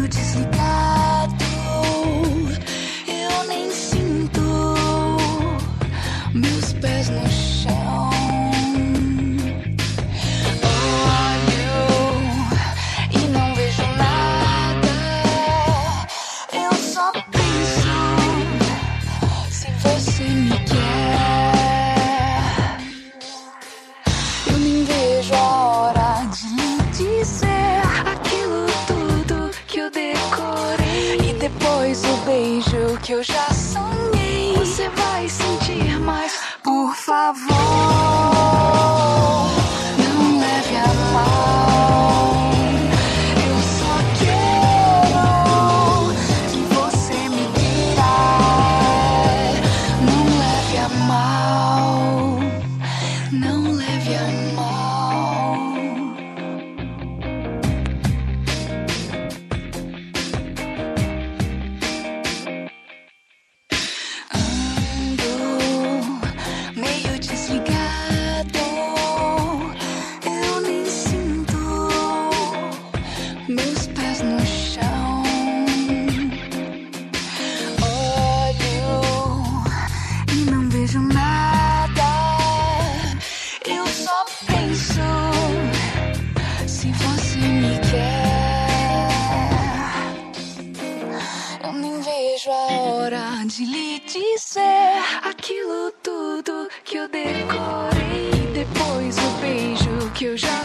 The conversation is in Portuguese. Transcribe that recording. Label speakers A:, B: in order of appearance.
A: meio desligado. Eu nem sinto meus pés no chão. Olho e não vejo nada. Eu só penso se você me quer. Eu nem vejo a hora de lhe dizer aquilo tudo que eu decorei. E depois o beijo que eu já sonhei. Você vai sentir mais, por favor. Não leve a mal. Eu só quero que você me queira. Não leve a mal. Não leve a mal. Ando meio desligado. Eu nem sinto meus pés no chão. Olho e não vejo nada. Eu só penso se você me quer. Eu nem vejo a hora de lhe dizer aquilo tudo que eu decorei. Depois o beijo que eu já